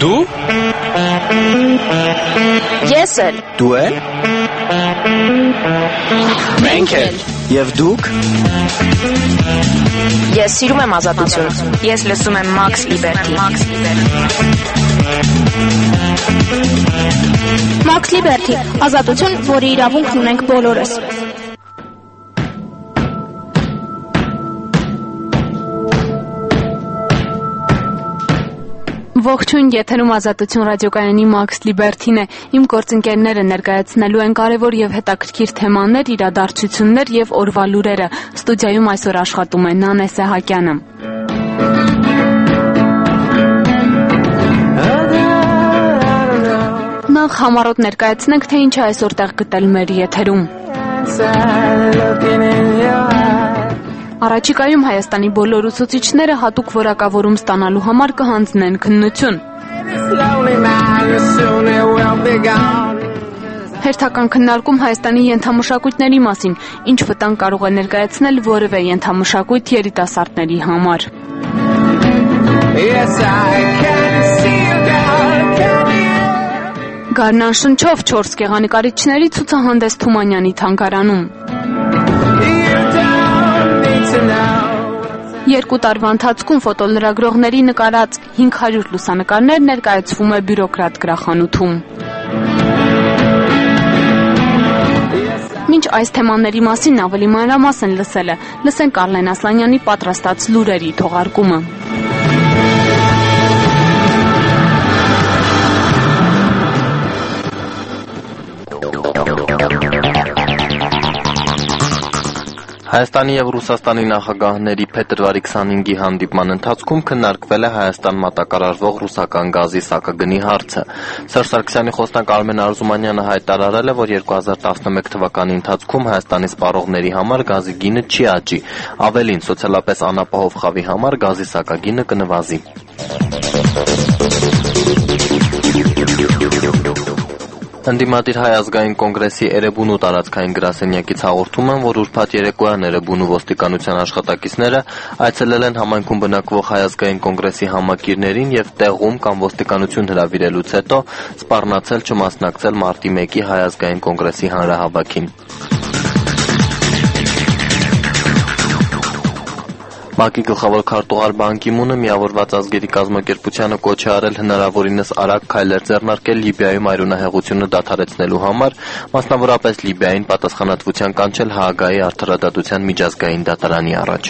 Դու? Ես էլ։ Դու էլ? Մենք էլ։ Եվ դուք? Ես սիրում եմ ազատություն։ Ես լսում եմ Max Liberty։ Max Liberty, ազատություն, որի իրավունքն ունենք բոլորս։ Ողջույն, եթերում ազատություն ռադիոկայանի Max Liberty-ն է։ Իմ գործընկերները ներկայացնելու են կարևոր եւ հետաքրքիր թեմաներ, իրադարձություններ եւ օրվա լուրերը։ Ստուդիայում այսօր աշխատում է Նանե Սահակյանը։ Նախ համառոտ ներկայացնենք, թե ինչ է այսօր տեղ գտել մեր եթերում։ Առաջիկայում Հայաստանի բոլոր ուսուցիչները հատուկ որակավորում ստանալու համար կհանձնեն քննություն։ Հերթական քննարկում Հայաստանի ենթամշակույթների մասին, ինչ վտանգ կարող է ներկայացնել որևէ ենթամշակույթ երիտասարդների համար։ Գարնան շնչով 4 գեղանկարիչների ցուցահանդես Թումանյանի թանգարանում։ 2 տարվա ընթացքում ֆոտոլրագրողների նկարած 500 լուսանկարներ ներկայացվում է բյուրոկրատ գրախանութում։ Մինչ այս թեմաների մասին ավելի մանրամասն լսելը, լսենք Արլեն Ասլանյանի պատրաստած լուրերի թողարկումը։ Հայաստանի և Ռուսաստանի նախագահների փետրվարի 25-ի հանդիպման ընթացքում քննարկվել է Հայաստան մատակարարվող ռուսական գազի սակագնի հարցը։ Սերժ Սարգսյանի խոսնակ Արմեն Արզումանյանը հայտարարել է, որ 2011 թվականի ընթացքում Հայաստանի սպառողների համար գազի գինը չի աճի։ Ավելին, սոցիալապես անապահով խավի համար գազի սակագինը կնվազի։ Ընդդիմադիր Հայ ազգային կոնգրեսի Էրեբունու տարածքային գրասենյակից հաղորդում են, որ ուրբաթ երեկոյան Էրեբունու ոստիկանության աշխատակիցները այցելել են համայնքում բնակվող Հայ ազգային կոնգրեսի համակիրներին եւ տեղում կամ ոստիկանություն հրավիրելուց հետո սպառնացել չմասնակցել մարտի 1-ի Հայ ազգային կոնգրեսի հանրահավաքին։ ՄԱԿ-ի գլխավոր քարտուղար Բան Կի Մունը Միավորված ազգերի կազմակերպությանը կոչ է արել հնարավորինս արագ քայլեր ձեռնարկել Լիբիայում այրունահեղությունը դադարեցնելու համար, մասնավորապես Լիբիային պատասխանատվության կանչել Հաագայի արդարադատության միջազգային դատարանի առաջ։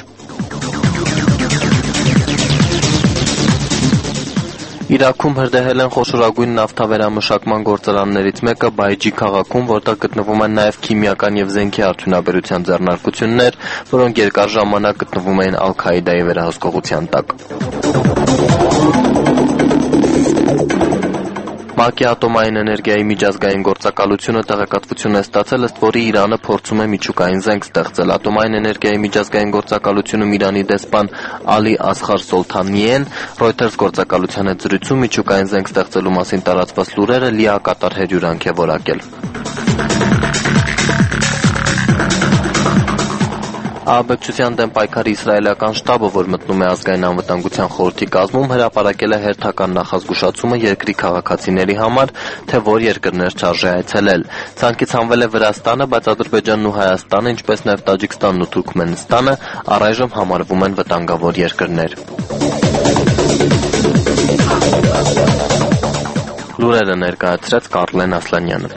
Իրաքում հրդեհել են խոշորագույն նավթավերամշակման գործարաններից մեկը Բայջի քաղաքում, որտեղ գտնվում են նաև քիմիական եւ զենքի արդյունաբերության ձեռնարկություններ, որոնք երկար ժամանակ գտնվում էին Ալ-Քաիդայի վերահսկողության տակ։ ՄԱԿ-ի ատոմային էներգիայի միջազգային գործակալությունը տեղեկատվություն է ստացել, ըստ որի Իրանը փորձում է միջուկային զենք ստեղծել։ Ատոմային էներգիայի միջազգային գործակալությունում Իրանի դեսպան Ալի Ասղար Սոլթանիեն Reuters գործակալության հետ զրույցում միջուկային զենք ստեղծելու մասին տարածված լուրերը լիակատար հերյուրանք է որակել։ Աբեկչության դեմ պայքարի իսրայելական շտաբը, որ մտնում է ազգային անվտանգության խորհրդի կազմում, հրապարակել է հերթական նախազգուշացումը երկրի քաղաքացիների համար, թե որ երկրներ չարժե այցելել։ Ցանկից հանվել է Վրաստանը, բայց Ադրբեջանն ու Հայաստանը, ինչպես նաև Տաջիկստանն ու Թուրքմենստանը, առայժմ համարվում են վտանգավոր երկրներ։ Լուրերը ներկայացրեց Կարլեն Ասլանյանը։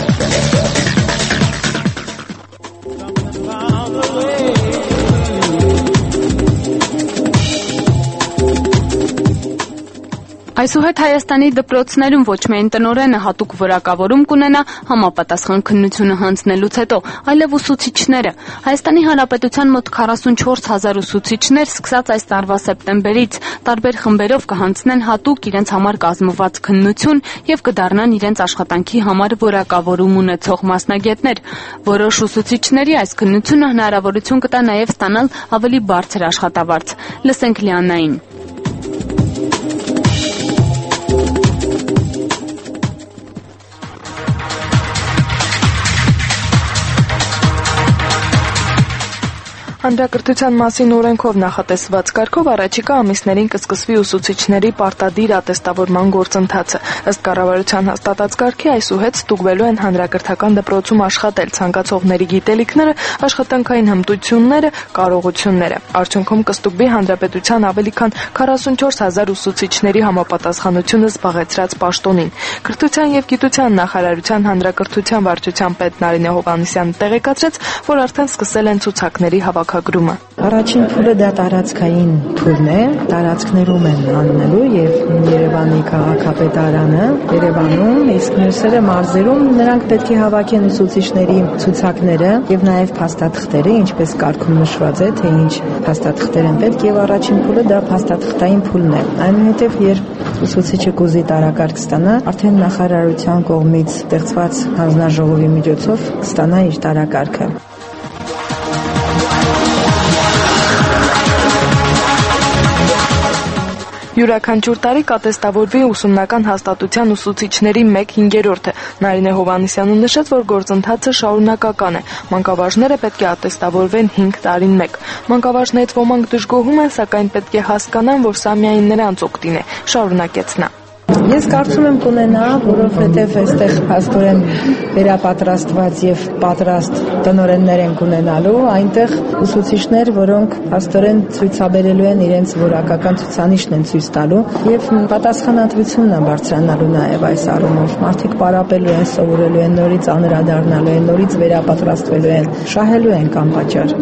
Այսուհետ Հայաստանի դպրոցներում ոչ միայն տնօրենը հատուկ որակավորում կունենա համապատասխան քննությունը հանձնելուց հետո, այլև ուսուցիչները։ Հայաստանի Հանրապետության մոտ 44,000 ուսուցիչներ սկսած այս տարվա սեպտեմբերից տարբեր խմբերով կհանձնեն հատուկ իրենց համար կազմված քննություն եւ կդառնան իրենց աշխատանքի համար որակավորում ունեցող մասնագետներ։ Որոշ ուսուցիչների այս քննությունը հնարավորություն կտա նաեւ ստանալ ավելի բարձր աշխատավարձ։ Լսենք Լիանային։ Հանրակրթության մասին օրենքով նախատեսված կարգով առաջիկա ամիսներին կսկսվի ուսուցիչների պարտադիր ատեստավորման գործընթացը։ Ըստ կառավարության հաստատած կարգի, այսուհետ ստուգվելու են հանրակրթական դպրոցում աշխատել ցանկացողների գիտելիքները, աշխատանքային հմտությունները, կարողությունները։ Արդյունքում կստուգվի հանրապետության ավելի քան 44,000 ուսուցիչների համապատասխանությունը զբաղեցրած պաշտոնին։ Կրթության և գիտության նախարարության հանրակրթության վարչության պետ Նարինե Հովհաննիսյանը տեղեկացրեց, որ արդեն սկսել են ցուցակների հավաքագրումը։ Առաջին փուլը դա տարածքային փուլն է, տարածքներում են անելու եւ Երևանի քաղաքապետարանը Երևանում, իսկ մյուսերը մարզերում, նրանք պետք է հավաքեն ուսուցիչների ցուցակները եւ նաեւ փաստաթղթերը, ինչպես կարգում նշված է, թե ինչ փաստաթղթեր են պետք, եւ առաջին փուլը դա փաստաթղթային փուլն է։ Այնուհետեւ երբ ուսուցիչը կուզի տարակարգ ստանա, արդեն նախարարության կողմից ստեղծված հանձնաժողովի միջոցով կստանա իր տարակարգը։ Յուրաքանչյուր տարի կատեստավորվի ուսումնական հաստատության ուսուցիչների 1/5-ը։ Նարինե Հովհաննիսյանը նշեց, որ գործընթացը շարունակական է։ Մանկավարժները պետք է ատեստավորվեն 5 տարին մեկ։ Մանկավարժներից ոմանք դժգոհում են, սակայն պետք է հասկանան, որ սա միայն նրանց օգտին է, շարունակեց նա։ Ես կարծում եմ կունենա, որովհետև այստեղ փաստորեն վերապատրաստված եւ պատրաստ տնօրեններ են ունենալու, այնտեղ ուսուցիչներ, որոնք փաստորեն ցույցաբերելու են իրենց որակական ցուցանիշն են ցույց տալու եւ պատասխանատվությունն է բարձրանալու նաեւ այս առումով։ Մարդիկ պարապելու են, սովորելու են, նորից անդրադառնալու են, նորից վերապատրաստվելու են, շահելու են անպատճառ։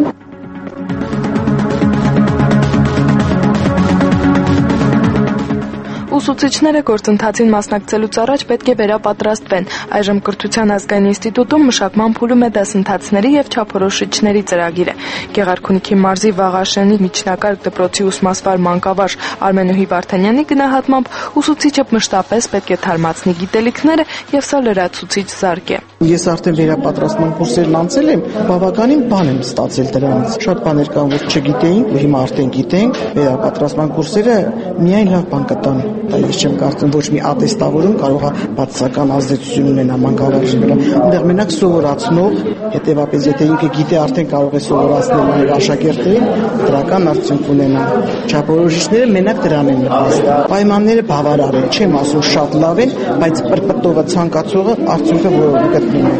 Ուսուցիչները գործընթացին մասնակցելուց առաջ պետք է վերապատրաստվեն։ Այժմ Կրթության ազգային ինստիտուտում մշակման փուլում է դասընթացների եւ չափորոշիչների ծրագիրը։ Գեղարքունիքի մարզի Վաղաշենի միջնակարգ դպրոցի ուսմասվար մանկավարժ Արմենուհի Վարդանյանի գնահատմամբ ուսուցիչը մշտապես պետք է թարմացնի գիտելիքները եւ սա լրացուցիչ զարկ է։ Ես արդեն վերապատրաստման կուրսերն անցել եմ, բավականին բան եմ ստացել դրանից։ Շատ բաներ կան, որ չգիտեինք, ու հիմա արդեն գիտենք, վերապատրաստման կուրսերը միայն լավ բան կտան։ Ես չեմ կարծում ոչ մի ատեստավորում կարող է բացասական ազդեցություն ունենա մանկավարժի վրա։ Այնտեղ մենակ սովորացնող, հետևապես եթե ինքը գիտե, արդեն կարող է սովորացնել իր աշակերտներին, դրական արդյունք ունենա։ Չափորոշիչները մենակ դրան են նպաստում։ Պայմանները բավարար են, չեմ ասում շատ լավ են, բայց պրպտողը ցանկացողը արդյունքը որը գտնում է։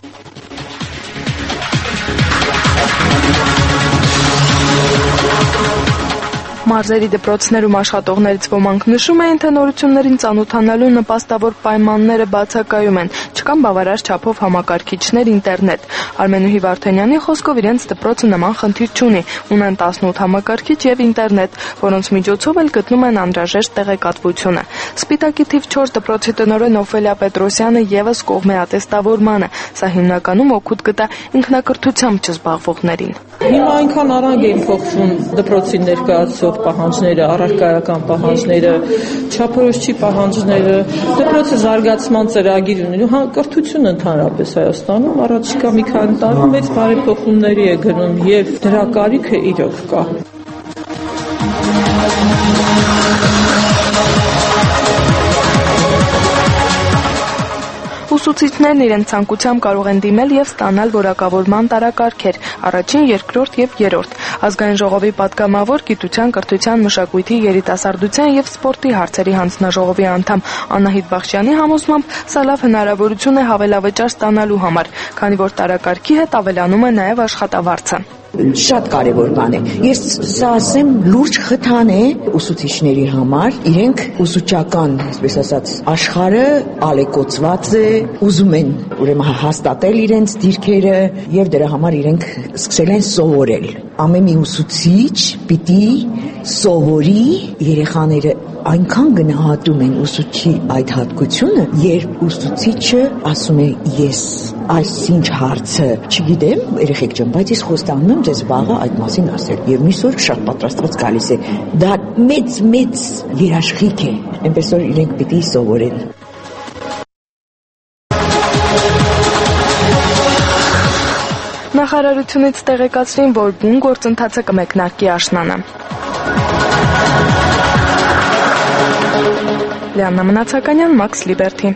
Մարզերի դպրոցներում աշխատողներից ոմանք նշում էին, թե նորություններին ծանոթանալու նպաստավոր պայմանները բացակայում են, չկան բավարար չափով համակարգիչներ, ինտերնետ։ Արմենուհի Վարդանյանի խոսքով իրենց դպրոցը նման խնդիր չունի, ունեն 18 համակարգիչ եւ ինտերնետ, որոնց միջոցով էլ գտնում են անհրաժեշտ տեղեկատվությունը։ Սպիտակի թիվ 4 դպրոցի տնօրեն Օֆելիա Պետրոսյանը եւս կողմ է ատեստավորմանը, սա հիմնականում օգուտ կտա ինքնակրթությամբ չզբաղվողներին։ Հիմա այնքան արագ են փոխվում դպրոցի ներկայացող պահանջները, առարկայական պահանջները, չափորոշչի պահանջները, դպրոցը զարգացման ծրագիր ունի, կրթություն ընդհանրապես Հայաստանում առաջիկա մի քանի տարում մեծ բարեփոխումների է գնում եւ դրա կարիքը իրոք կա։ Ուսուցիչներն իրենց ցանկությամբ կարող են դիմել եւ ստանալ որակավորման տարակարգեր՝ առաջին, երկրորդ եւ երրորդ։ Ազգային ժողովի պատգամավոր գիտության, կրթության, մշակույթի, երիտասարդության եւ սպորտի հարցերի հանձնաժողովի անդամ Անահիտ Բախշյանի համոզմամբ սա լավ հնարավորություն է հավելավճար ստանալու համար, քանի որ տարակարգի հետ ավելանում է նաեւ աշխատավարձը։ Շատ կարևոր բան է։ Ես սա ասեմ, լուրջ խթան է ուսուցիչների համար, իրենք ուսուցչական, այսպես ասած, աշխարհը ալեկոծված է, ուզում են ուրեմն հաստատել իրենց դիրքերը եւ դրա համար իրենք սկսել են սովորել։ Ամեն մի ուսուցիչ պիտի սովորի, երեխաները այնքան գնահատում են ուսուցչի այդ հատկությունը, երբ ուսուցիչը ասում է ես այսինչ հարցը չգիտեմ, երեխեք ջան, բայց ես խոստանում եմ ձեզ վաղը այդ մասին ասել։ Եվ մյուս օր շատ պատրաստված գալիս է։ Դա մեծ երաշխիք է, այնպես որ իրենք պիտի սովորեն։ Նախարարությունից տեղեկացրին, որ բուն գործընթացը կմեկնարկի աշնանը։ Լիաննա Մնացականյան, Max Liberty։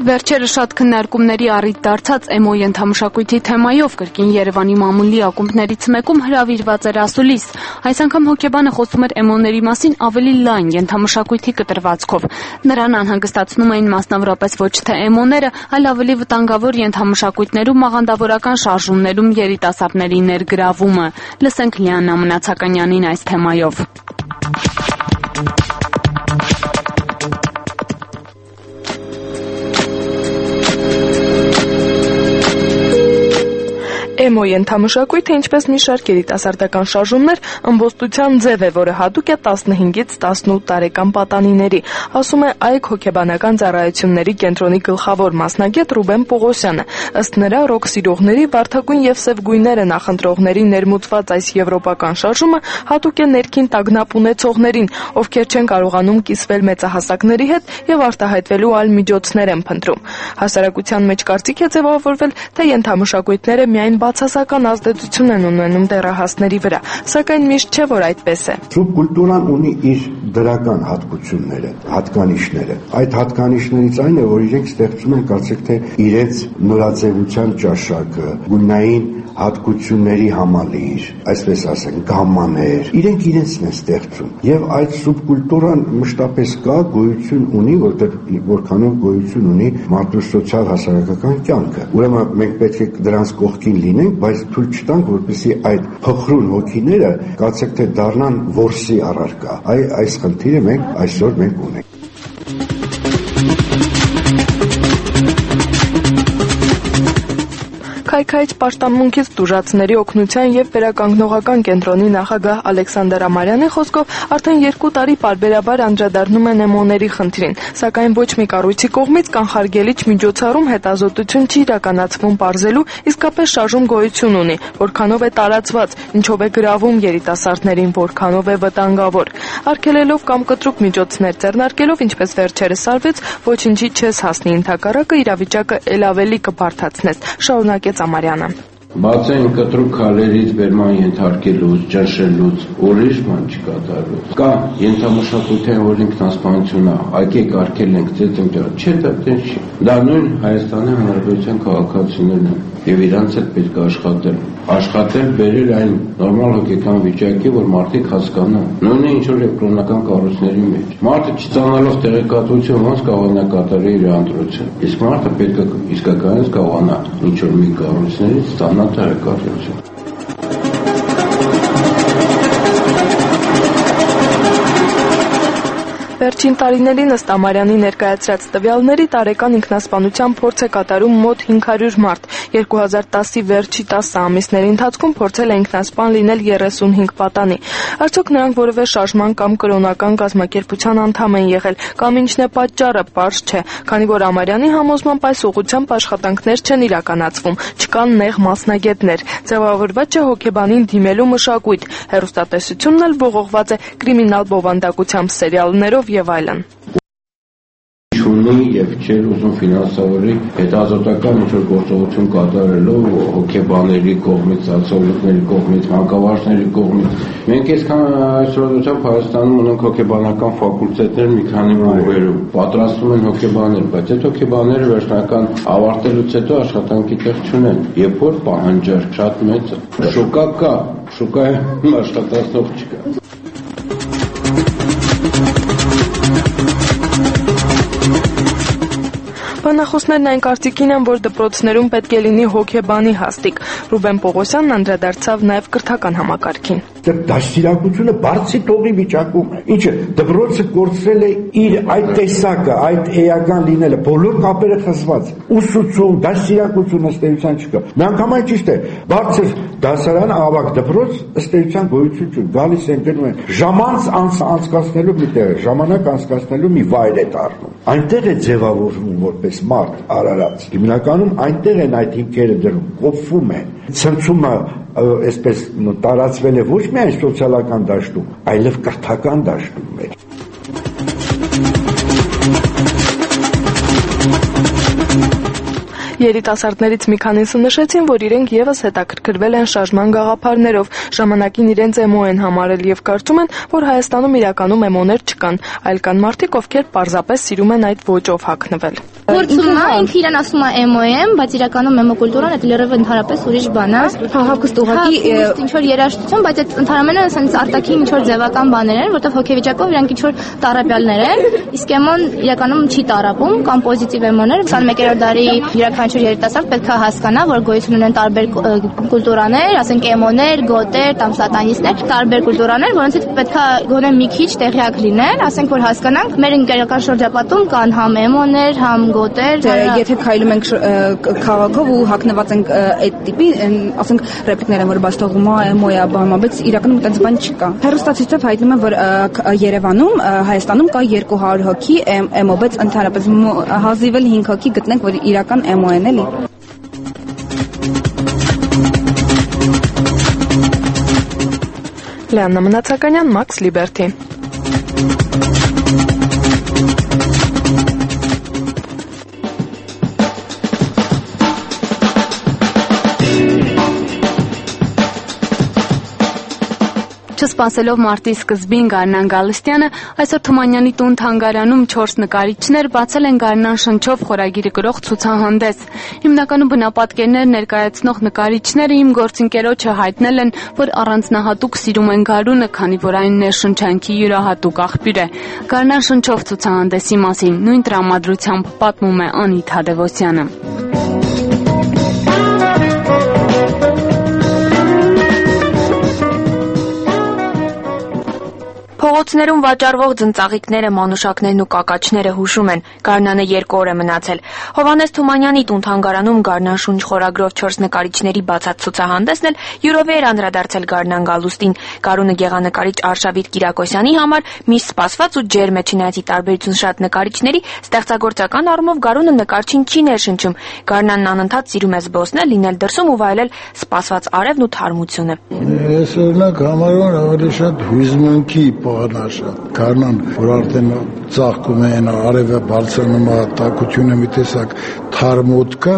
Վերջերս շատ քննարկումների առիթ դարձած էմո ենթամշակույթի թեմայով կրկին Երևանի մամուլի ակումբներից մեկում հրավիրված էր ասուլիս։ Այս անգամ հոգեբանը խոսում էր էմոների մասին ավելի լայն ենթամշակույթի կտրվածքով։ Նրան անհանգստացնում էին մասնավորապես ոչ թե էմոները, այլ ավելի վտանգավոր ենթամշակույթներում մաղանդավորական շարժումներում երիտասարդների ներգրավումը։ Լսենք Լիաննա Մնացականյանին այս թեմայով։ Էմո ենթամշակույթը, ինչպես մի շարք երիտասարդական շարժումներ, ըմբոստության ձև է, որը հատուկ է 15-ից 18 տարեկան պատանիների, ասում է ԱԵԿ հոգեբանական ծառայությունների կենտրոնի գլխավոր մասնագետ Ռուբեն Պողոսյանը։ Ըստ նրա, ռոք սիրողների, վարդագույն եւ սև գույները նախընտրողների ներմուծված այս եվրոպական շարժումը հատուկ է ներքին տագնապ ունեցողներին, ովքեր չեն կարողանում կիսվել մեծահասակների հետ եւ արտահայտվելու այլ միջոցներ են փնտրում։ Հասարակության մեջ կարծիք է ձևավորվել, թե ենթամշակույթները միայն բացասական ազդեցություն են ունենում դեռահասների վրա, սակայն միշտ չէ, որ այդպես է։ Սուբկուլտուրան ունի իր դրական հատկությունները, հատկանիշները։ Այդ հատկանիշներից այն է, որ իրենք ստեղծում են, կարծեք թե իրենց նորաձևության ճաշակը, գունային հատկությունների համալիր, այսպես ասենք, գամմաներ, իրենք իրենցն են ստեղծում։ Եվ այդ սուբկուլտուրան մշտապես կա, գոյություն ունի, որքանով գոյություն ունի մարդու սոցիալ հասարակական կյանքը։ Ուրեմն մենք պետք է դրանց կողքին լինենք, բայց թույլ չտանք, որպեսզի այդ փխրուն հոգիները կարծեք թե դառնան որսի առարկա։ Այս խնդիրը մենք այսօր ունենք։ Քայքայից պաշտամունքից տուժածների օգնության եւ վերականգնողական կենտրոնի նախագահ Ալեքսանդր Ամարյանի խոսքով արդեն 2 տարի պարբերաբար անդրադառնում են էմոների խնդրին, սակայն ոչ մի կառույցի կողմից կանխարգելիչ միջոցառում հետազոտություն չի իրականացվում պարզելու իսկապես շարժում գոյություն ունի, որքանով է տարածված, ինչով է գրավում երիտասարդներին, որքանով է վտանգավոր։ Արգելելով կամ կտրուկ միջոցներ ձեռնարկելով, ինչպես վերջերս արվեց, ոչինչի չես հասնի, ընդհակառակը իրավիճակը ել ավելի կբարդացնես, շարունակեց Ամարյանը։ Բացեն կտրուկ քալերից բերման ենթարկելուց, ճնշելուց, ուրիշ բան չկատարվեց։ Կա ենթամշակութային, որ ինքնասպանությունը ակեք արգել ենք ծեծնջար, չէ, դա տեն չի։ Դա նույն Հայաստանի Հանրապետության քաղաքացիներն են եւ իրանց հետ պետք է աշխատել, բերել այն նորմալ հոգեկան վիճակի, որ մարդիկ հասկանան։ Նույնը ինչ որ կրոնական կառույցների մեջ։ Մարդը չծանալով տեղեկատվություն ոնց կարողանա կատարել իր ընտրությունը։ Իսկ մարդը պետք է իսկականից կարողանա ինչ որ մի կառույցներից ստանալ տեղեկատվություն։ Վերջին տարիներին ըստ Ամարյանի ներկայացրած տվյալների տարեկան ինքնասպանության փորձ է կատարում մոտ 500 մարդ։ 2010-ի վերջի 10 ամիսների ընթացքում փորձել է ինքնասպան լինել 35 պատանի։ Արդյոք նրանք որևէ շարժման կամ կրոնական կազմակերպության անդամ են եղել, կամ ինչն է պատճառը, պարզ չէ, քանի որ Ամարյանի համոզմամբ այս ուղղությամբ աշխատանքներ չեն իրականացվում, չկան նեղ մասնագետներ, ձևավորված չէ հոգեբանին դիմելու մշակույթ, հեռուստատեսությունն էլ ողողված է կրիմինալ բովանդակությամբ սերիալներով եւ այլն։ Ունի եւ չէր ուզում ֆինանսավորի հետազոտական ինչ-որ գործողություն կատարելով հոգեբաների կողմից, սոցիոլոգների կողմից, մանկավարժների կողմից։ Մենք այսօրությամբ Հայաստանում ունենք հոգեբանական ֆակուլտետներ մի քանի ուղերում։ Պատրաստում են հոգեբաներ, բայց այդ հոգեբաները վերջնական ավարտելուց հետո աշխատանքի տեղ չունեն, երբ որ պահանջարկ շատ մեծ է։ Շուկա կա, շուկայում աշխատացող չկա։ Բանախոսներն այն կարծիքին են, որ դպրոցներում պետք է լինի հոգեբանի հաստիկ։ Ռուբեն Պողոսյանն անդրադարձավ նաև կրթական համակարգին։ Դաստիարակությունը բարձի տողի վիճակում է։ Ինչը դպրոցը կորցրել է իր այդ տեսակը, այդ էական լինելը, բոլոր կապերը խզված։ Ուսուցում, դաստիարակություն ըստ էության չկա։ Միանգամայն ճիշտ է, բարձր դասարան, ավագ դպրոց ըստ էության գոյություն չունի։ Գալիս են գնում են ժամանց անցկացնելու մի տեղ, ժամանակ անցկացնելու մի վայր է դառնում։ Այնտեղ է ձևավորվում որպես մարդ արարած։ Հիմնականում այնտեղ են այդ հիմքերը դրում, կոփվում են։ Ցնցումը այսպես տարածվել է ոչ միայն սոցիալական դաշտում, այլև կրթական դաշտում մեջ։ Երիտասարդներից մի քանիսը նշեցին, որ իրենք եւս հետաքրքրվել են շարժման գաղափարներով, ժամանակին իրենց էմո են համարել եւ կարծում են, որ Հայաստանում իրականում էմոներ չկան, այլ կան մարդիկ, ովքեր պարզապես սիրում են այդ ոճով հագնվել։ Գործում է, ինքը իրան ասում է էմո եմ, բայց իրականում էմո կուլտուրան այդ լրիվ ընդհանրապես ուրիշ բան է։ Հակուստ ուղղակի ինչ որ երաժշտություն, բայց այդ ընդհանրապես ասենց արտաքին ինչ որ ձևական բաներ են, որտեղ հոգեվիճակով իրանք ինչ որ տարապյալներ են, իսկ էմոն իրականում չի տարապում, կամ պոզիտիվ էմոներ, 21-րդ դարի յուրաքանչյուր երիտասարդ պետք է հասկանա, որ գոյություն ունեն տարբեր կուլտուրաներ, ասենք էմոներ, գոտեր, կամ սատանիստներ, տարբեր կուլտուրաներ, որոնցից պետք է գոնե մի քիչ տեղյակ լինել, ասենք որ հասկանանք, մեր ընկերական շրջապատում կան համ էմոներ, համ գոտեր։ Եթե քայլում ենք քաղաքով ու հագնված ենք այդ տիպի, ասենք ռեպլիկներ են, որ բաց թողում է, էմոյա, բամա, բայց իրականում այդպես բան չկա։ Հեռուստացույցով հայտնում են, որ Երևանում, Հայաստանում կա 200 հոգի էմո, բայց ընդհանրապես հազիվել 5 հոգի գտնենք, որ իրական էմո են, էլի։ Լիաննա Մնացականյան, Max Liberty։ Չսպասելով մարտի սկզբին Գարնան Գալստյանը այսօր Թումանյանի տուն թանգարանում 4 նկարիչներ բացել են Գարնան շնչով խորագիրը գրող ցուցահանդես։ Հիմնականում բնապատկերներ ներկայացնող նկարիչները իմ գործընկերոջը հայտնել են, որ առանձնահատուկ սիրում են գարունը, քանի որ այն ներշնչանքի յուրահատուկ աղբյուր է։ Գարնան շնչով ցուցահանդեսի մասին նույն տրամադրությամբ պատմում է Անիտ Հադևոսյանը։ Փողոցներում վաճառվող ձնծաղիկները, մանուշակներն ու կակաչները հուշում են, Գարնանը 2 օր է մնացել։ Հովհաննես Թումանյանի տուն թանգարանում Գարնան շունչ խորագրով 4 նկարիչների բացած ցուցահանդեսն էլ յուրովի էր անդրադարձել Գարնան Գալուստին։ Գարունը գեղանկարիչ Արշավիտ Կիրակոսյանի համար միշտ սպասված ու ջերմ է, չնայած տարբերություն շատ նկարիչների, ստեղծագործական առումով Գարունը նկարչին չի ներշնչում։ Գարնանն անընդհատ սիրում է զբոսնել, լինել դրսում ու վայելել սպասված արևն ու թարմությունը։ Ես օրինակ համարում ավելի շատ հույզմունքի պահանջը Գարնան, որ արդեն ծաղկում է արևը բարձրանում է, տաքությունը մի տեսակ թարմոտ կա,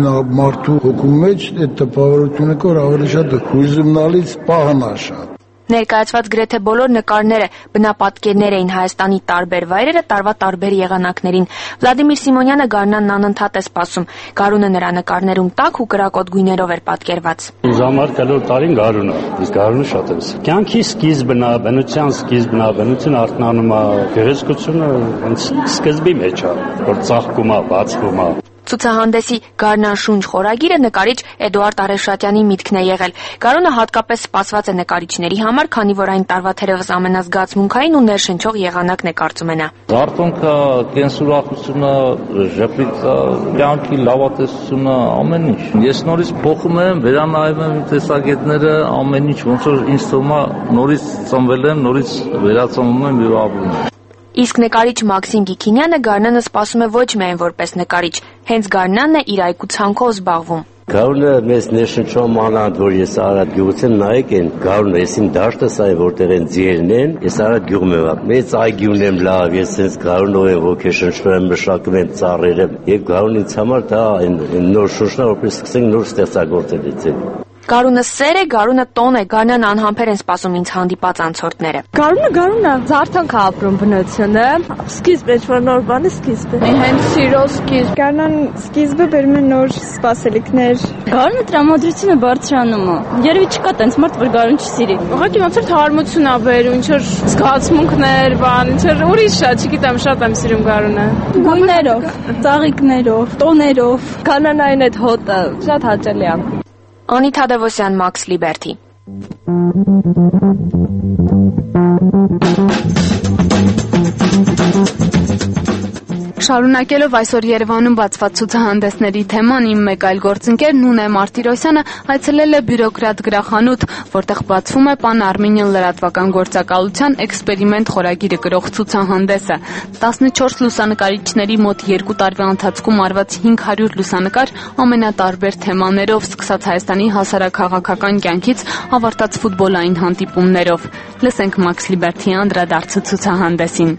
մարդու հոգու մեջ այդ տպավորությունը կոր ավելի շատ հույզումնալից պահանջ։ Ներկայացված գրեթե բոլոր նկարները բնապատկերներ էին Հայաստանի տարբեր վայրերը տարվա տարբեր եղանակներին։ Վլադիմիր Սիմոնյանը Գարնանն անընդհատ է սպասում։ Գարունը նրա նկարներում տաք ու կրակոտ գույներով էր պատկերված։ Ինձ համար կլոր տարին Գարունը, իսկ Գարունը շատ եմ սիրում։ Կյանքի սկիզբն է, բնության սկիզբն է, բնությունը արթնանում է, գեղեցկությունը հենց սկզբի մեջ է, որ ծաղկում է, բացվում է։ Ցուցահանդեսի Գարնան շունչ խորագիրը նկարիչ Էդուարդ Արեշատյանի միտքն է եղել։ Գարունը հատկապես սպասված է նկարիչների համար, քանի որ այն տարվա թերևս ամենազգացմունքային ու ներշնչող եղանակն է, կարծում է նա։ Զարթոնքը, կենսուրախությունը, ժպիտը, կյանքի լավատեսությունը, ամեն ինչ։ Ես նորից փոխում եմ, վերանայում եմ տեսակետները, ամեն ինչ ոնց որ ինձ թվում է նորից ծնվել եմ, նորից վերածնվում եմ եւ ապրում եմ։ Իսկ նկարիչ Մաքսիմ Գիքինյանը Գարնանը սպասում է ոչ միայն որպես նկարիչ, հենց Գարնանն է իր այգու ցանքով զբաղվում։ Գարունը մեզ ներշնչում անանդ, որ ես Արադ գյուղից եմ նայեք են, Գարունը եսին դաշտը սա է, որտեղ են ձիերն են, ես Արադ գյուղում եմ, մեծ այգի ունեմ լավ, ես հենց Գարունով եմ ոգեշնչվում եմ, մշակում եմ ծառերը, եւ Գարունը ինձ համար դա նոր շունչն է, որպես սկսենք նոր ստեղծագործել իցել։ Գարունը սեր է, Գարունը տոն է, Գարնան անհամբեր են սպասում ինձ հանդիպած անցորդները։ Գարունը զարթոնք է ապրում բնությունը, սկիզբ է, որ նոր բան է սկիզբը։ Հենց սիրո սկիզբ։ Գարնան սկիզբը բերում է նոր սպասելիքներ։ Գարունը տրամադրությունը բարձրանում է։ Երևի չկա տենց մարդ, որ Գարուն չսիրի։ Ուղղակի ոնց որ թարմություն ա բերում, ինչ որ զգացմունքներ, բան, ինչ որ ուրիշ է, չգիտեմ, շատ եմ սիրում Գարունը։ Գույներով, ծաղիկներով, տոներով, կանանային այդ հոտը շատ հաճելի է։ Անիտ Հադևոսյան, Max Liberty։ Շարունակելով այսօր Երևանում բացված ցուցահանդեսների թեման, իմ մեկ այլ գործընկեր Նունե Մարտիրոսյանը այցելել է բյուրոկրատ գրախանութ, որտեղ բացվում է Pan Armenian լրատվական գործակալության էքսպերիմենտ խորագիրը գրող ցուցահանդեսը։ 14 լուսանկարիչների մոտ 2 տարվա ընթացքում արված 500 լուսանկար ամենատարբեր թեմաներով, սկսած Հայաստանի հասարակաղաղական կյանքից, ավարտած ֆուտբոլային հանդիպումներով։ Լսենք Max Liberty-ի անդրադարձը ցուցահանդեսին։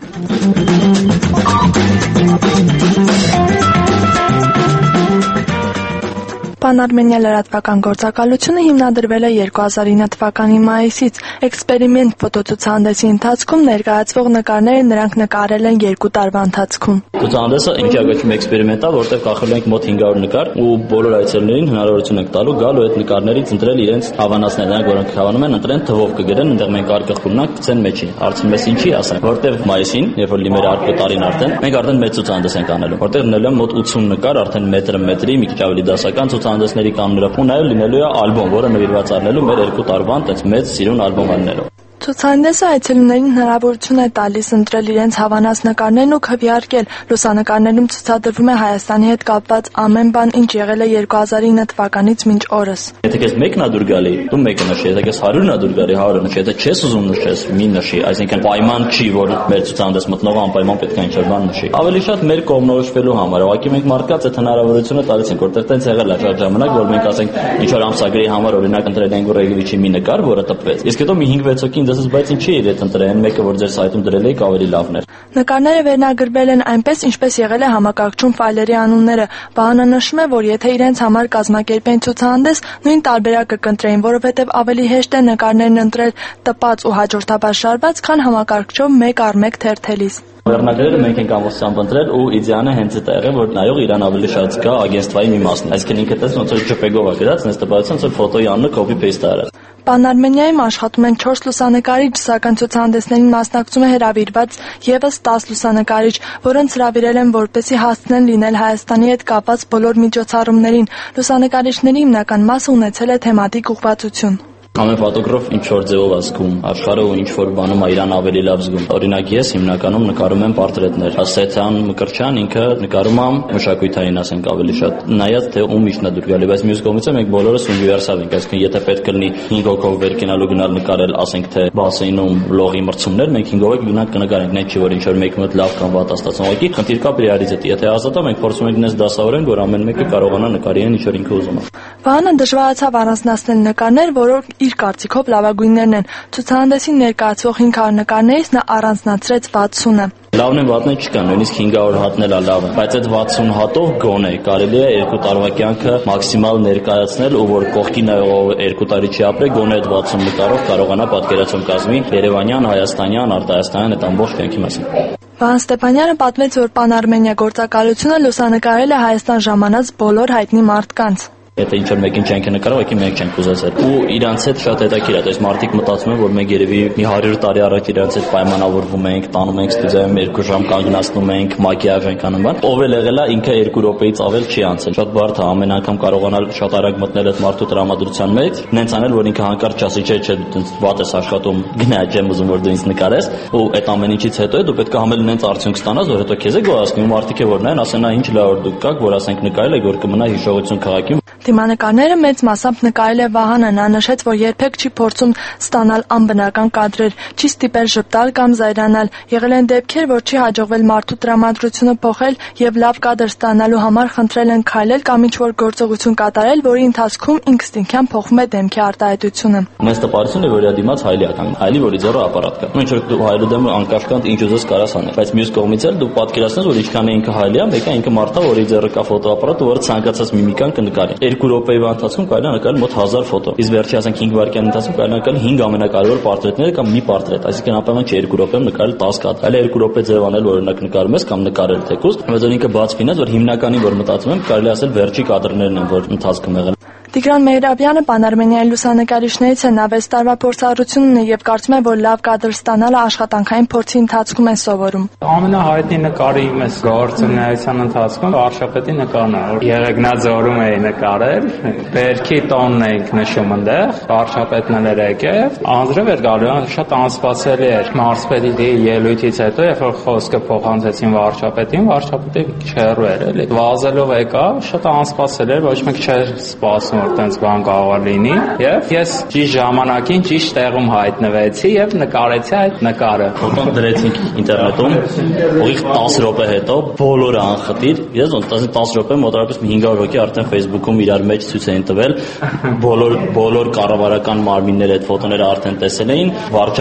Պանարմենիա լրատվական գործակալությունը հիմնադրվել է 2009 թվականի մայիսից։ Էքսպերիմենտ ֆոտոցուցահանդեսի ընթացքում ներկայացվող նկարները նրանք նկարել են 2 տարվա ընթացքում։ Ցուցահանդեսը ինչակայքում էքսպերիմենտ է, որտեղ կախել ենք մոտ 500 նկար ու բոլոր այցելուներին հնարավորություն ենք տալու գալ ու այդ նկարներից ընտրել իրենց հավանածները, նրանք որոնք հավանում են, ընտրեն թվով կգրեն, այնտեղ մենք արկղ կունենանք, գցեն մեջին։ Հարցում ես ինչի, ասենք, որտեղ մայիսին, երբ որ լիմերը արկղ տարին արդեն, մենք արդեն մեծ ցուցահանդես ենք անելու, որտեղ լինելու է մոտ 80 նկար, արդեն մետրի, մի քիչ ավելի դասական ցուցահանդեսների կանոններով, ու նաև լինելու է ալբոմ, որը նվիրված առնելու մեր 2 տարվան այդպես մեծ սիրուն ալբոմ առնելու։ Ցուցահանդեսը այցելուներին հնարավորություն է տալիս ընտրել իրենց հավանած նկարներն ու քվեարկել։ Լուսանկարներում ցուցադրվում է Հայաստանի հետ կապված ամեն բան, ինչ եղել է 2009 թվականից մինչ օրս։ Եթե քեզ մեկն է դուր գալի, դու մեկը նշի, եթե քեզ 100-ն է դուր գալի, 100-ը նշի, եթե չես ուզում նշես, մի նշի, այսինքն պայման չի, որ մեր ցուցահանդես մտնողը անպայման պետք է ինչ-որ բան նշի։ Ավելի շատ մեր կողմնորոշվելու համար, ուղղակի մենք մարդկանց այդ հնարավորությունը տալիս ենք, որտեղ տենց եղել է շատ ժամանակ, որ մենք ասենք ինչ-որ ամսագրի համար օրինակ ընտրել ենք Ռեգիվիչի մի նկար, որը տպվեց։ Իսկ հետո մի 5-6 հոգին դասից բայց ինչի է այդ ընտրեն, մեկը որ ձեր սայթում դրել եք ավելի լավն էր։ Նկարները վերնագրվել են այնպես, ինչպես եղել է համակարգչում ֆայլերի անունները։ Վահանը նշում է, որ եթե իրենց համար կազմակերպեն ցուցահանդես, նույն տարբերակը կընտրեին, որովհետև ավելի հեշտ է նկարներն ընտրել տպած ու հաջորդաբար շարված, քան համակարգչով մեկ առ մեկ թերթելիս։ Վերնագրերը մենք ենք ամբողջությամբ ընտրել ու իդեալը հենց այդ եղել, որ նայող իրան ավելի շատ զգա ագենստվայի մի մասն։ Այսինքն ինքը տես ոնց որ JPEG-ով է գրած, նես տպավորության ոնց որ ֆոտոյի անունը copy-paste արած։ Պանարմենիայում աշխատում են 4 լուսանկարիչ, սակայն ցուցահանդեսներին մասնակցում է հրավիրված եւս 10 լուսանկարիչ, որոնց հրավիրել են որպեսզի հասցնեն լինել Հայաստանի հետ կապված բոլոր միջոցառումներին։ Լուսանկարիչների հիմնական մասը ունեցել է թեմատիկ ուղղվածություն։ Ամեն ֆոտոգրաֆ ինչ որ ձևով է զգում աշխարհը ու ինչ որ բանում է իրան ավելի լավ զգում։ Օրինակ ես հիմնականում նկարում եմ պորտրետներ։ Ասեցյան Մկրտչյան ինքը նկարում է մշակույթային, ասենք ավելի շատ։ Նայած թե ում իշն է դուր գալի, բայց մյուս կողմից մենք բոլորս ունիվերսալ ենք, այսինքն եթե պետք լինի 5 հոգով վերկենալու գնալ նկարել, ասենք թե բասեյնում լողի մրցումներ, մենք 5 հոգ գնանք կնկարենք, նայ չի որ ինչ որ մեկը մոտ լավ կամ վատ է ստացվում։ Ուղղակի խնդիր կա պրիորիտետի։ Եթե ազատ է, մենք փորձում ենք դες դասավորենք, որ ամեն մեկը կարողանա նկարի ինչ որ ինքը ուզում է։ Վահանը դժվարացավ առանձնացնել նկարներ, որոնք իր կարծիքով լավագույններն են։ Ցուցահանդեսին ներկայացվող 500 նկարներից նա առանձնացրեց 60-ը։ Լավն է վատն է չկա, նույնիսկ 500 հատն էլ է լավը, բայց այդ 60 հատով գոնե կարելի է 2 տարվա կյանքը մաքսիմալ ներկայացնել ու որ կողքի նայողը 2 տարի չի ապրի, գոնե այդ 60 նկարով կարողանա պատկերացում կազմի Երևանյան, Հայաստանյան, արտահայաստանյան այդ ամբողջ կյանքի մասին։ Վահան Ստեփանյանը պատմեց, որ Պանարմենիա գործակալությունը լուսանկարել է Հայաստան ժամանած բոլոր հայտնի մարդկանց։ Եթե ինչ որ մեկին չենք նկարել, եկի մենք չենք ուզեցել։ Ու իրանց հետ շատ հետաքրքիր է, այսինքն մարդիկ մտածում են, որ մենք երևի մի 100 տարի առաջ իրանց հետ պայմանավորվում ենք, տանում ենք ստուդիայում 2 ժամ կանգնացնում ենք, մակիաժ ենք անում բան։ Ով էլ եղել է, ինքը 2 րոպեից ավել չի անցել։ Շատ բարդ է ամեն անգամ կարողանալ շատ արագ մտնել այդ մարդու տրամադրության մեջ, նենց անել, որ ինքը հանկարծ ասի, չէ, դու վատ ես աշխատում, գնա, չեմ ուզում որ դու ինձ նկարես, ու այդ ամեն ինչից հետո դու պետք է համել նենց արդյունք ստանաս, որ հետո քեզ է գոհացնի, ու մարդիկ է որ նայեն, ասեն, այնչ լավ որ դուք կաք, որ ասենք նկարել եք, որ կմնա հիշողություն քաղաքի։ Դիմանկարները մեծ մասամբ նկարել է Վահանը, նա նշեց, որ երբեք չի փորձում ստանալ անբնական կադրեր, չի ստիպել ժպտալ կամ զայրանալ։ Եղել են դեպքեր, որ չի հաջողվել մարդու տրամադրությունը փոխել եւ լավ կադր ստանալու համար խնդրել են քայլել կամ ինչ-որ գործողություն կատարել, որի ընթացքում ինստինկտիվ փոխվում է դեմքի արտահայտությունը։ Մեծ տպարություն է, որ իրա դիմաց հայլի է կանգնում, հայլի որի ձեռը ապարատ կա։ Ինչ որ դու հայլու դեմ անկաշկանդ ինչ ուզես կարաս անել, բայց մյուս կողմից էլ դու պատկերացնես, որ ինչքան է ինքը հայլի է, մեկը ինքը մարդա, որի ձեռը կա ֆոտոապարատ, որը ցանկացած միմիկան կնկարի։ 2 րոպեի ընթացքում կարելի է նկարել մոտ 1000 ֆոտո։ Իսկ վերջի ասենք 5 վայրկյանի ընթացքում կարելի է նկարել 5 ամենակարևոր պորտրետները կամ մի պորտրետ, այսինքն անպայման չի 2 րոպեում նկարել 10 կադր, այլ 2 րոպե ձև անել, օրինակ նկարում ես կամ նկարել թեկուզ, բայց որ ինքը բաց ֆինանս, որ հիմնականին որ մտածում եմ, կարելի ասել վերջի կադրներն են, որ ընթացքում եղել։ Տիգրան Մեհրաբյանը Պանարմենիայի լուսանկարիչներից է, նա 6 տարվա փորձառություն ունի եւ կարծում է, որ լավ կադր ստանալը աշխատանքային փորձի ընթացքում են սովորում։ Ամենահայտնի նկարը իմս գործունեության ընթացքում վարշապետի նկարն է։ Եղեգնաձորում էի նկարել, Բերքի տոնն էինք նշում այնտեղ, վարշապետն էր եկել, անձրև էր գալու, շատ անսպասելի էր։ Մարսպետի ելույթից հետո, երբ որ խոսքը փոխանցեցին վարշապետին, վարշապետը չհեռու էր, էլի։ Վազելով եկա, շատ անսպասելի էր, ոչ մեկ չէր սպասում որ տենց բան կարող է լինի եւ ես ճիշտ ժամանակին ճիշտ տեղում հայտնվեցի եւ նկարեցի այդ նկարը։ Ֆոտոն դրեցինք ինտերնետում, ուղիղ 10 րոպե հետո բոլորը անխտիր, ես ոնց 10 րոպե մոտավորապես 500 հոգի արդեն Facebook-ում իրար մեջ ցույց էին տվել, բոլոր կառավարական մարմինները այդ ֆոտոները արդեն տեսել էին, վարչապետ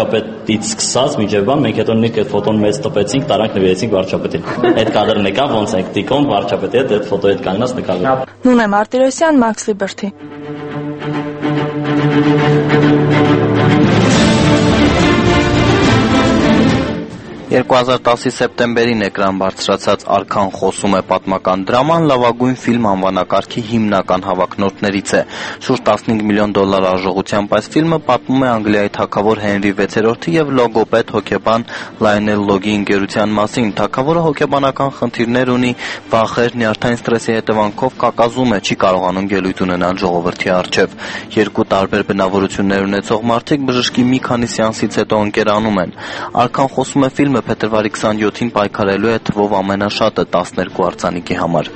ֆոտոյից սկսած մինչև բան մենք հետո նույնիսկ այդ ֆոտոն մեծ տպեցինք, տարանք նվիրեցինք վարչապետին։ Այդ կադրն եկավ ոնց ենք տիկոն վարչապետի հետ այդ ֆոտոյի հետ կանգնած նկարում։ Նունե Մարտիրոսյան, Max Liberty։ 2010-ի սեպտեմբերին էկրան բարձրացած «Արքան խոսում է» պատմական դրաման լավագույն ֆիլմ անվանակարգի հիմնական հավակնորդներից է։ Շուրջ $15 միլիոն արժողությամբ այս ֆիլմը պատմում է Անգլիայի թագավոր Հենրի 6-րդի և լոգոպեդ հոգեբան Լայոնել Լոգի ընկերության մասին։ Թագավորը հոգեբանական խնդիրներ ունի, վախեր, նյարդային սթրեսի հետևանքով կակազում է, չի կարողանում ելույթ ունենալ ժողովրդի առջև։ Երկու տարբեր բնավորություններ ունեցող մարդիկ բժշկի մի քանի սեանսից հետո ընկերանում են։ «Արքան խոսում է» ֆիլմը փետրվարի 27-ին պայքարելու է թվով ամենաշատը 12 արձանիկի համար։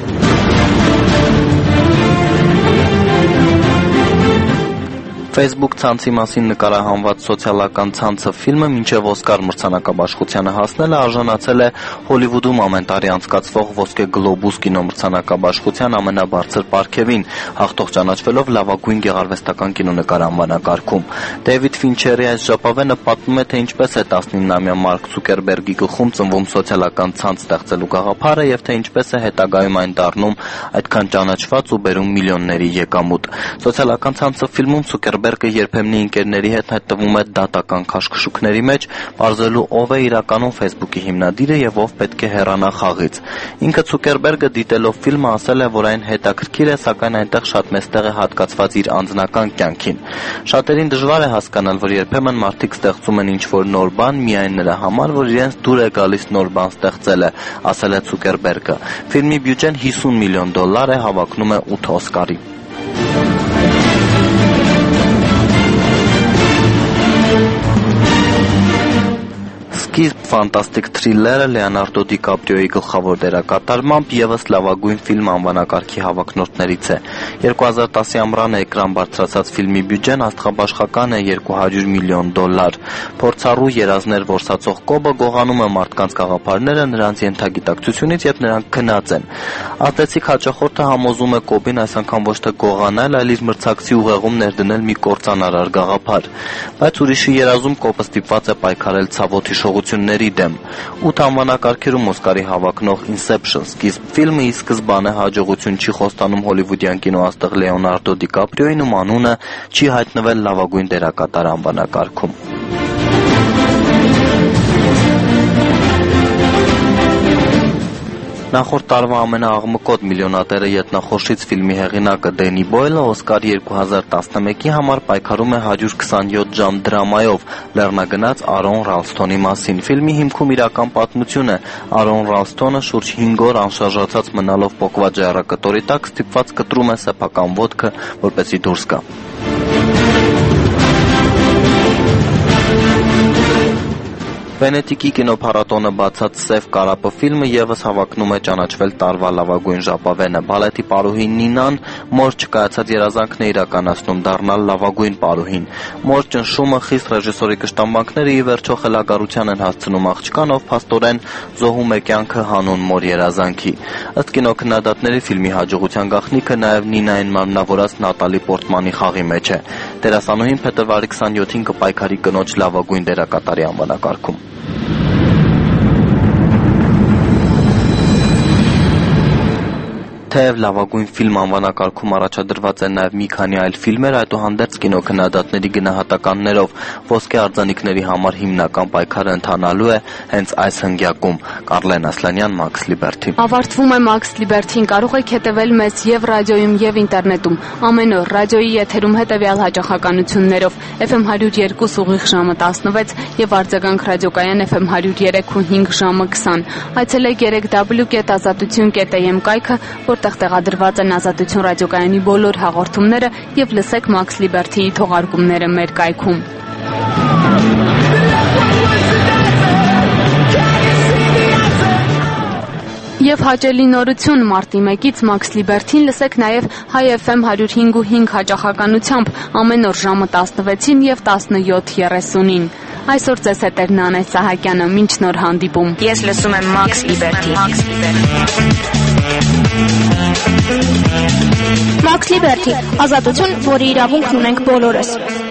Facebook ցանցի մասին նկարահանված սոցիալական ցանցը ֆիլմը մինչև Օսկար մրցանակաբաշխությանը հասնելը արժանացել է Հոլիվուդում ամեն տարի անցկացվող Ոսկե Գլոբուս կինոմրցանակաբաշխության ամենաբարձր պարգևին, հաղթող ճանաչվելով լավագույն գեղարվեստական կինոնկար անվանակարգում։ Դեյվիդ Ֆինչերի այս ժապավենը պատմում է, թե ինչպես է 19-ամյա Մարկ Ցուկերբերգի գլխում ծնվում սոցիալական ցանց ստեղծելու գաղափարը եւ թե ինչպես է հետագայում այն դառնում այդքան ճանաչված ու բերում միլիոնների եկամուտ։ Սոցիալական ցանցը ֆիլմում Ցուկերբերգը երբեմնի ընկերների հետ հայտնվում է դատական քաշքշուկների մեջ, բարձելու ով է իրականում Facebook-ի հիմնադիրը եւ ով պետք է հեռանա խաղից։ Ինքը Ցուկերբերգը դիտելով ֆիլմը ասել է, որ այն հետաքրքիր է, սակայն այնտեղ շատ մեծ տեղ է հատկացված իր անձնական կյանքին։ Շատերին դժվար է հասկանալ, որ երբեմն մարդիկ ստեղծում են ինչ-որ նոր բան միայն նրա համար, որ իրենց դուր է գալիս նոր բան ստեղծելը, ասել է Ցուկերբերգը։ Ֆիլմի բյուջեն $50 միլիոն է, հավակնում է 8 Օսկարի։ Սկիզբ ֆանտաստիկ թրիլերը Լեոնարդո Դիկապրիոյի գլխավոր դերակատարմամբ եւս լավագույն ֆիլմ անվանակարգի հավակնորդներից է։ 2010-ի ամռանը էկրան բարձրացած ֆիլմի բյուջեն աստղաբաշխական է $200 միլիոն։ Փորձառու երազներ որսացող կոբը գողանում է մարդկանց գաղափարները նրանց ենթագիտակցությունից, երբ նրանք քնած են։ Ազդեցիկ հաճախորդը համոզում է կոբին այս անգամ ոչ թե գողանալ, այլ իր մրցակցի ուղեղում ներդնել մի կործանարար գաղափար։ Բայց ուրիշի երազում կոբը ստիպված է պայքարել ցավոտ հիշողությունների դեմ։ 8 անվանակարգերում Օսկարի հավակնող Inception սկիզբ ֆիլմը ի սկզբանե հաջողություն չի խոստանում հոլիվուդյան կինոաստղ Լեոնարդո Դիկապրիոյին, ում անունը չի հայտնվել լավագույն դերակատար անվանակարգում։ Նախորդ տարվա ամենաաղմկոտ միլիոնատերը ետնախորշից ֆիլմի հեղինակը Դենի Բոյլը Օսկար 2011-ի համար պայքարում է 127 ժամ դրամայով լեռնագնաց Արոն Ռալսթոնի մասին։ Ֆիլմի հիմքում իրական պատմություն է։ Արոն Ռալսթոնը շուրջ 5 օր անշարժացած մնալով պոկված ժայռակտորի տակ ստիպված կտրում է սեփական ոտքը, որպեսզի դուրս գա։ Վենետիկի կինոփառատոնը բացած Սև կարապը ֆիլմը եւս հավակնում է ճանաչվել տարվա լավագույն ժապավենը։ Բալետի պարուհի Նինան մոր չկայացած երազանքն է իրականացնում դառնալ լավագույն պարուհին։ Մոր ճնշումը խիստ ռեժիսորի կշտամբանքները ի վերջո խելագարության են հասցնում աղջկան, ով փաստորեն զոհում է կյանքը հանուն մոր երազանքի։ Ըստ կինոքննադատների ֆիլմի հաջողության գաղտնիքը նաեւ Նինային մարմնավորած Նատալի Պորտմանի խաղի մեջ է։ Դերասանուհին փետրվարի 27-ին կպայքարի կնոջ լավագույն դերակատարի անվանակարգում։ Թեև լավագույն ֆիլմ անվանակարգում առաջադրված են նաև մի քանի այլ ֆիլմեր, այդուհանդերձ կինոքննադատների գնահատականներով ոսկե արձանիկների համար հիմնական պայքարը ընթանալու է հենց այս հնգյակում։ Կարլեն Ասլանյան, Max Liberty։ Ավարտվում է Max Liberty-ն, կարող եք հետևել մեզ եւ ռադիոյում եւ ինտերնետում։ Ամեն օր ռադիոյի եթերում հետեւյալ հաճախականություններով FM 102 ուղիղ ժամը 16 եւ արձագանք ռադիոկայան FM 103.5 ժամը 20։ Այցելեք www.azatutun.am կայքը, որտեղ տեղադրված են Ազատություն ռադիոկայանի բոլոր հաղորդումները եւ լսեք Max Liberty-ի թողարկումները մեր կայքում։ Եվ հաճելի նորություն մարտի 1-ից Max Liberty-ն լսեք նաև Հայ FM 105.5 հաճախականությամբ ամեն օր ժամը 16-ին եւ 17:30-ին։ Այսօր ձեզ հետ է Նանե Սահակյանը, մինչ նոր հանդիպում։ Ես լսում եմ Max Liberty։ Max Liberty, ազատություն, որի իրավունքն ունենք բոլորս։